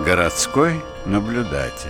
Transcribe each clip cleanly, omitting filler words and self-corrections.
Городской наблюдатель.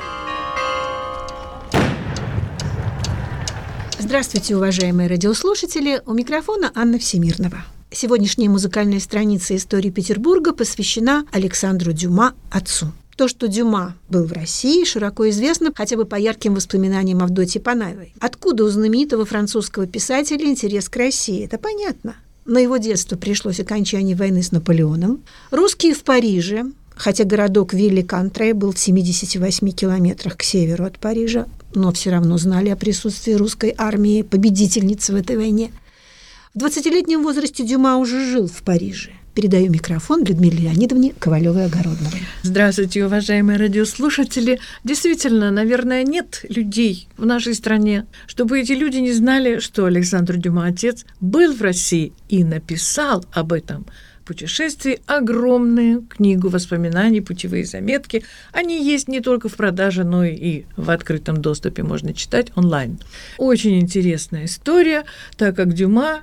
Здравствуйте, уважаемые радиослушатели! У микрофона Анна Всемирнова. Сегодняшняя музыкальная страница истории Петербурга посвящена Александру Дюма, отцу. То, что Дюма был в России, широко известно хотя бы по ярким воспоминаниям Авдотьи Панаевой. Откуда у знаменитого французского писателя интерес к России? Это понятно. На его детство пришлось окончание войны с Наполеоном. Русские в Париже, хотя городок Вилли-Кантре был в 78 километрах к северу от Парижа, но все равно знали о присутствии русской армии, победительницы в этой войне. В 20-летнем возрасте Дюма уже жил в Париже. Передаю микрофон Людмиле Леонидовне Ковалевой-Огородновой. Здравствуйте, уважаемые радиослушатели. Действительно, наверное, нет людей в нашей стране, чтобы эти люди не знали, что Александр Дюма, отец, был в России и написал об этом путешествии огромную книгу воспоминаний, путевые заметки. Они есть не только в продаже, но и в открытом доступе, можно читать онлайн. Очень интересная история, так как Дюма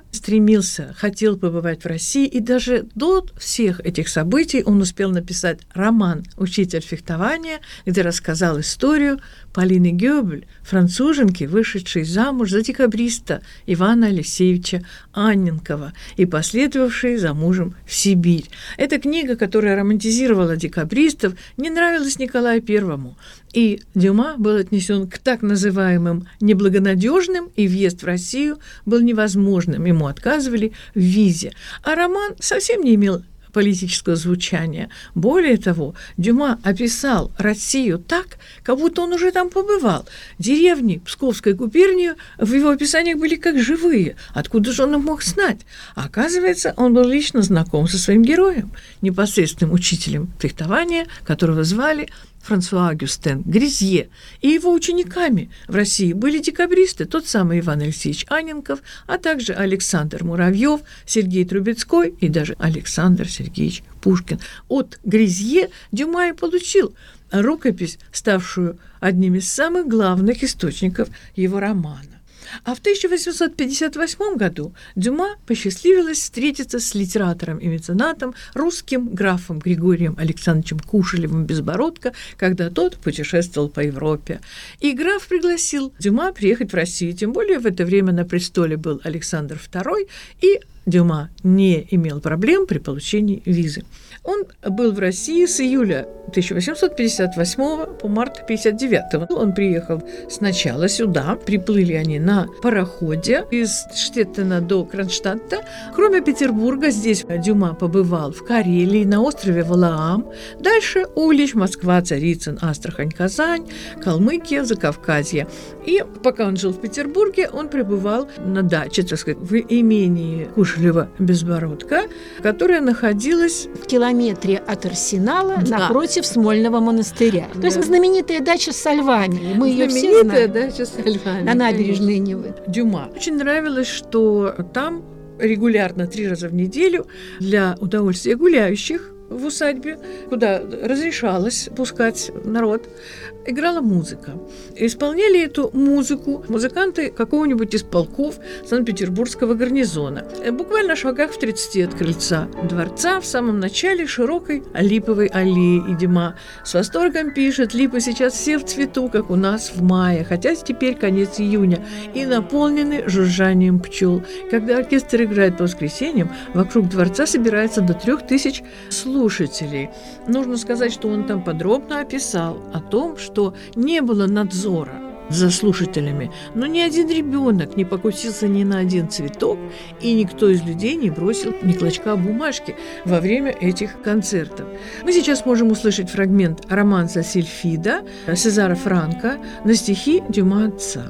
хотел побывать в России, и даже до всех этих событий он успел написать роман «Учитель фехтования», где рассказал историю Полины Гёбель, француженки, вышедшей замуж за декабриста Ивана Алексеевича Анненкова и последовавшей за мужем в Сибирь. Эта книга, которая романтизировала декабристов, не нравилась Николаю Первому, и Дюма был отнесен к так называемым неблагонадежным, и въезд в Россию был невозможным, ему отказывали в визе. А роман совсем не имел политического звучания. Более того, Дюма описал Россию так, как будто он уже там побывал. Деревни Псковской губернии в его описаниях были как живые. Откуда же он их мог знать? А оказывается, он был лично знаком со своим героем, непосредственным учителем фехтования, которого звали Франсуа Агюстен Гризье, и его учениками в России были декабристы, тот самый Иван Алексеевич Анненков, а также Александр Муравьев, Сергей Трубецкой и даже Александр Сергеевич Пушкин. От Гризье Дюма и получил рукопись, ставшую одним из самых главных источников его романа. А в 1858 году Дюма посчастливилось встретиться с литератором и меценатом, русским графом Григорием Александровичем Кушелевым-Безбородко, когда тот путешествовал по Европе. И граф пригласил Дюма приехать в Россию, тем более в это время на престоле был Александр II, и Дюма не имел проблем при получении визы. Он был в России с июля 1858 по март 1959. Он приехал сначала сюда, приплыли они на пароходе из Штеттена до Кронштадта. Кроме Петербурга, здесь Дюма побывал в Карелии, на острове Валаам, дальше Углич, Москва, Царицын, Астрахань, Казань, Калмыкия, Закавказье. И пока он жил в Петербурге, он пребывал на даче, так сказать, в имении Кушелева-Безбородко, которая находилась в километре от Арсенала, напротив Смольного монастыря. То есть знаменитая дача Сальвани. Мы ее все знаем. Дача Сальвани, на набережной Невы. Дюма. Очень нравилось, что там регулярно 3 раза в неделю для удовольствия гуляющих в усадьбе, куда разрешалось пускать народ, играла музыка. Исполняли эту музыку музыканты какого-нибудь из полков Санкт-Петербургского гарнизона. Буквально в шагах в 30 от крыльца дворца, в самом начале широкой липовой аллеи. И Дюма с восторгом пишет: липы сейчас все в цвету, как у нас в мае, хотя теперь конец июня, и наполнены жужжанием пчел. Когда оркестр играет по воскресеньям, вокруг дворца собирается до 3000 слушателей. Нужно сказать, что он там подробно описал о том, что не было надзора за слушателями, но ни один ребенок не покусился ни на один цветок, и никто из людей не бросил ни клочка бумажки во время этих концертов. Мы сейчас можем услышать фрагмент романса «Сильфида» Сезара Франко на стихи Дюма отца.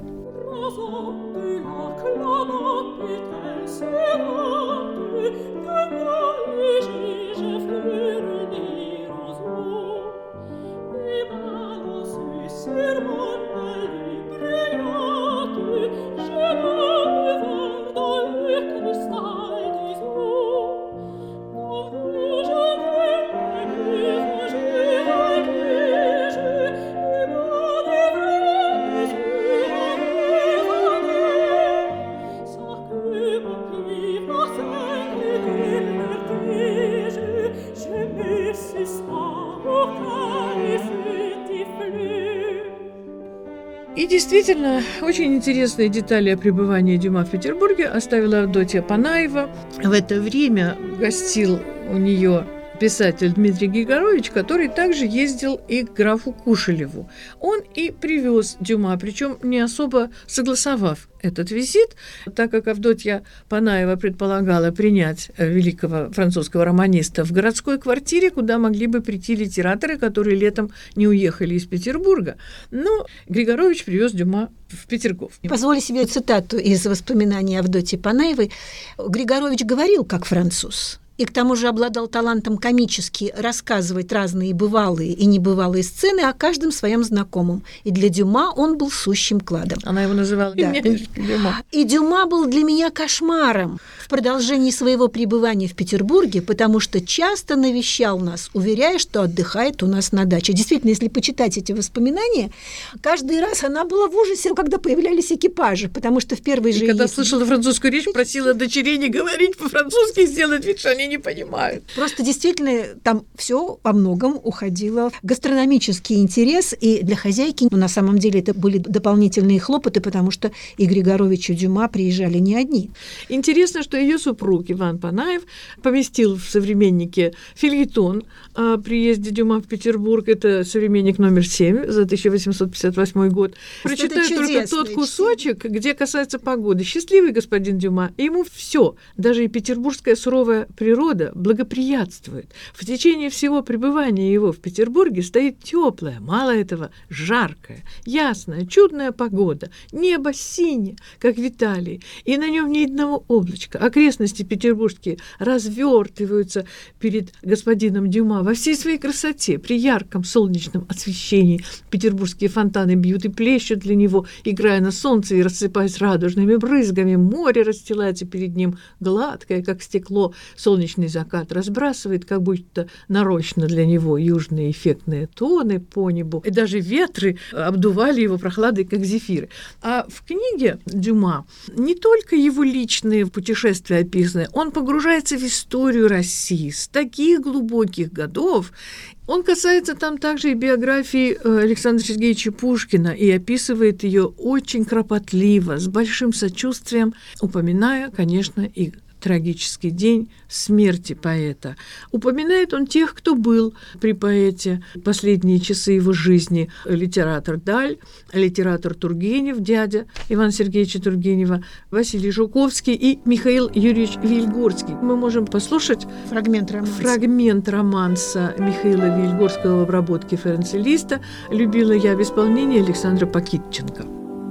И действительно, очень интересные детали о пребывании Дюма в Петербурге оставила Авдотья Панаева. В это время гостил у нее писатель Дмитрий Григорович, который также ездил и к графу Кушелеву. Он и привез Дюма, причем не особо согласовав этот визит, так как Авдотья Панаева предполагала принять великого французского романиста в городской квартире, куда могли бы прийти литераторы, которые летом не уехали из Петербурга. Но Григорович привез Дюма в Петергоф. Позволю себе цитату из воспоминаний Авдотьи Панаевой. Григорович говорил как француз. И к тому же обладал талантом комически рассказывать разные бывалые и небывалые сцены о каждом своем знакомом. И для Дюма он был сущим кладом. Она его называла Дюма. И Дюма был для меня кошмаром в продолжении своего пребывания в Петербурге, потому что часто навещал нас, уверяя, что отдыхает у нас на даче. Действительно, если почитать эти воспоминания, каждый раз она была в ужасе, когда появлялись экипажи, потому что в первой же... Когда слышала французскую речь, просила дочерей не говорить по-французски и сделать вид, что они не понимают. Просто действительно там все во многом уходило в гастрономический интерес, и для хозяйки, на самом деле, это были дополнительные хлопоты, потому что и Григорович, и Дюма приезжали не одни. Интересно, что ее супруг Иван Панаев поместил в «Современнике» фельетон о приезде Дюма в Петербург. Это «Современник» номер 7 за 1858 год. Прочитаю только тот кусочек, где касается погоды. Счастливый господин Дюма, ему все, даже и петербургская суровая природа благоприятствует. В течение всего пребывания его в Петербурге стоит теплая, мало этого, жаркая, ясная, чудная погода, небо синее, как в Италии, и на нем ни одного облачка. Окрестности петербургские развертываются перед господином Дюма во всей своей красоте, при ярком солнечном освещении. Петербургские фонтаны бьют и плещут для него, играя на солнце и рассыпаясь радужными брызгами. Море расстилается перед ним, гладкое, как стекло. Солнечный закат разбрасывает, как будто нарочно для него, южные эффектные тоны по небу. И даже ветры обдували его прохладой, как зефиры. А в книге Дюма не только его личные путешествия описаны, он погружается в историю России с таких глубоких годов. Он касается там также и биографии Александра Сергеевича Пушкина и описывает ее очень кропотливо, с большим сочувствием, упоминая, конечно, и трагический день смерти поэта. Упоминает он тех, кто был при поэте последние часы его жизни. Литератор Даль, литератор Тургенев, дядя Ивана Сергеевича Тургенева, Василий Жуковский и Михаил Юрьевич Вильгорский. Мы можем послушать фрагмент романса Михаила Вильгорского в обработке Ференца Листа «Любила я» в исполнении Александра Пакитченко.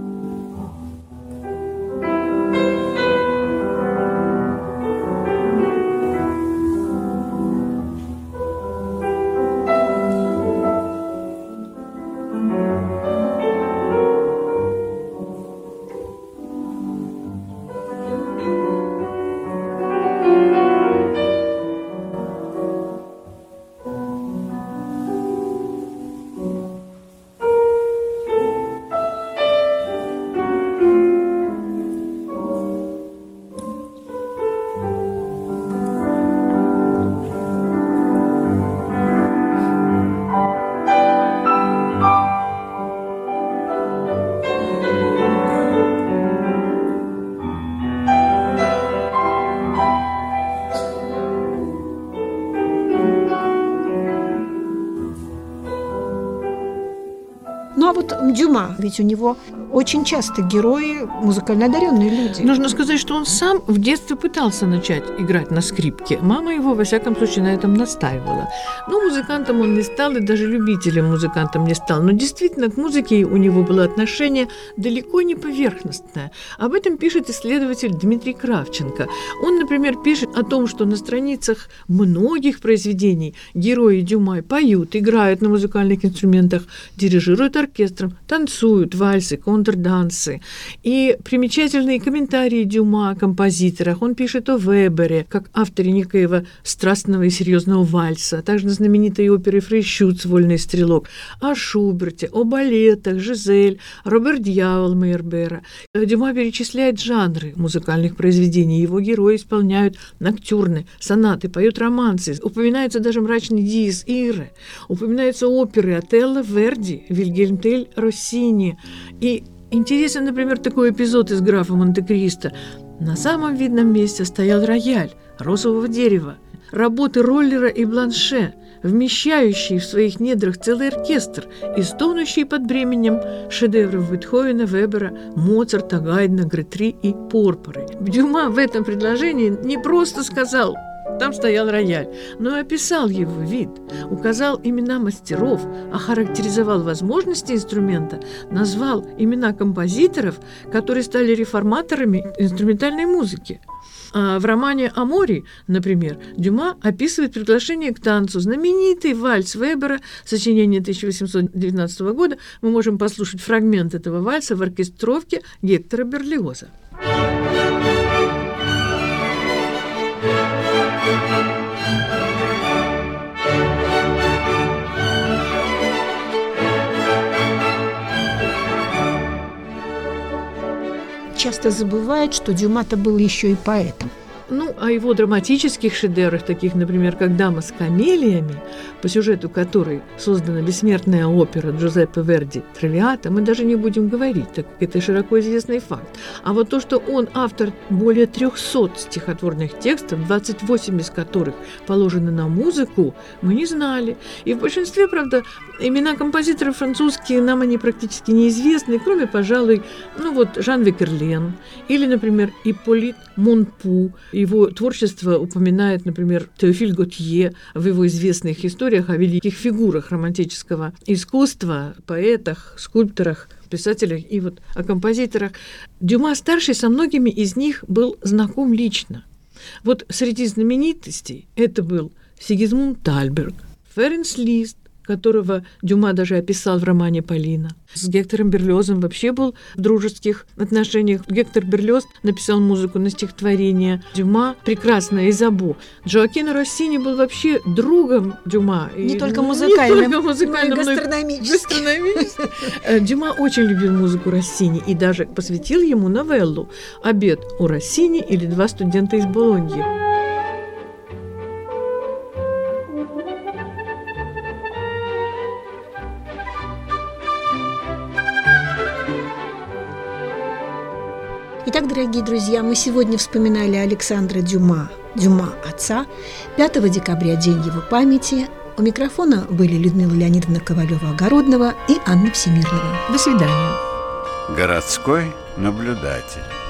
Ну, а вот Дюма, ведь у него очень часто герои музыкально одаренные люди. Нужно сказать, что он сам в детстве пытался начать играть на скрипке. Мама его, во всяком случае, на этом настаивала. Но музыкантом он не стал, и даже любителем музыкантом не стал. Но действительно, к музыке у него было отношение далеко не поверхностное. Об этом пишет исследователь Дмитрий Кравченко. Он, например, пишет о том, что на страницах многих произведений герои Дюма поют, играют на музыкальных инструментах, дирижируют оркестром, танцуют вальсы, контрдансы. И примечательные комментарии Дюма о композиторах. Он пишет о Вебере, как авторе некоего страстного и серьезного вальса, а также знаменитой оперы «Фрейшюц. Вольный стрелок», о Шуберте, о балетах, Жизель, Роберт Дьявол Мейербера. Дюма перечисляет жанры музыкальных произведений. Его герои исполняют ноктюрны, сонаты, поют романсы. Упоминается даже мрачный диез Иры. Упоминаются оперы Отелло, Верди, Вильгельм Тель, Россини. И интересен, например, такой эпизод из «Графа Монте-Кристо». На самом видном месте стоял рояль розового дерева, работы Роллера и Бланше, вмещающие в своих недрах целый оркестр и стонущие под бременем шедевров Бетховена, Вебера, Моцарта, Гайдна, Гретри и Порпоры. Дюма в этом предложении не просто сказал «там стоял рояль», но и описал его вид, указал имена мастеров, охарактеризовал возможности инструмента, назвал имена композиторов, которые стали реформаторами инструментальной музыки. А в романе «Амори», например, Дюма описывает приглашение к танцу, знаменитый вальс Вебера, сочинение 1819 года. Мы можем послушать фрагмент этого вальса в оркестровке Гектора Берлиоза. Часто забывают, что Дюма-то был еще и поэтом. Ну, о его драматических шедеврах, таких, например, как «Дама с камелиями», по сюжету которой создана бессмертная опера Джузеппе Верди «Травиата», мы даже не будем говорить, так как это широко известный факт. А вот то, что он автор более 300 стихотворных текстов, 28 из которых положены на музыку, мы не знали. И в большинстве, правда, имена композиторов французские нам они практически неизвестны, кроме, пожалуй, Жан Викерлен или, например, Ипполит Монпу. Его творчество упоминает, например, Теофиль Готье в его известных историях о великих фигурах романтического искусства, поэтах, скульпторах, писателях и о композиторах. Дюма-старший со многими из них был знаком лично. Среди знаменитостей это был Сигизмунд Тальберг, Ференц Лист, которого Дюма даже описал в романе «Полина». С Гектором Берлиозом вообще был в дружеских отношениях. Гектор Берлиоз написал музыку на стихотворение Дюма «Прекрасная Изабо». Джоаккино Россини был вообще другом Дюма. Не только музыкальным, но и гастрономическим. Дюма очень любил музыку Россини и даже посвятил ему новеллу «Обед у Россини» или «Два студента из Болоньи». Итак, дорогие друзья, мы сегодня вспоминали Александра Дюма, отца, 5 декабря, день его памяти. У микрофона были Людмила Леонидовна Ковалева-Огородного и Анна Всемирнова. До свидания. Городской наблюдатель.